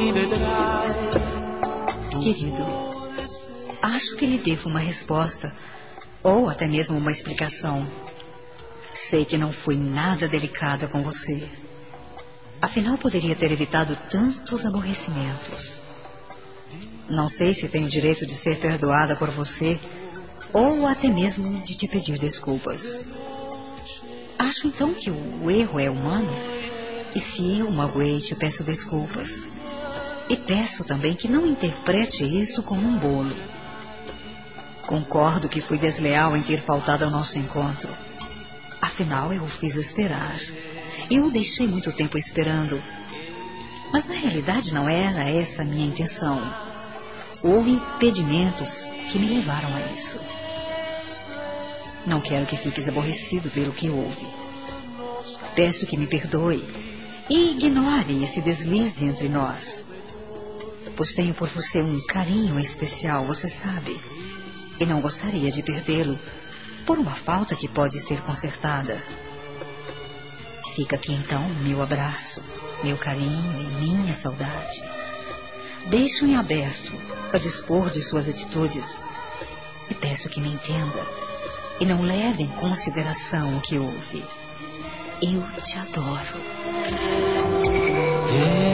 Querido, acho que lhe devo uma resposta, ou até mesmo uma explicação. Sei que não fui nada delicada com você. Afinal, poderia ter evitado tantos aborrecimentos. Não sei se tenho o direito de ser perdoada por você, ou até mesmo de te pedir desculpas. Acho então que o erro é humano. E se eu magoei, te peço desculpas. E peço também que não interprete isso como um bolo. Concordo que fui desleal em ter faltado ao nosso encontro. Afinal, eu o fiz esperar. E o deixei muito tempo esperando. Mas na realidade não era essa a minha intenção. Houve impedimentos que me levaram a isso. Não quero que fiques aborrecido pelo que houve. Peço que me perdoe e ignore esse deslize entre nós. Pois tenho por você um carinho especial, você sabe. E não gostaria de perdê-lo por uma falta que pode ser consertada. Fica aqui então meu abraço, meu carinho e minha saudade. Deixo em aberto a dispor de suas atitudes e peço que me entenda e não leve em consideração o que houve. Eu te adoro.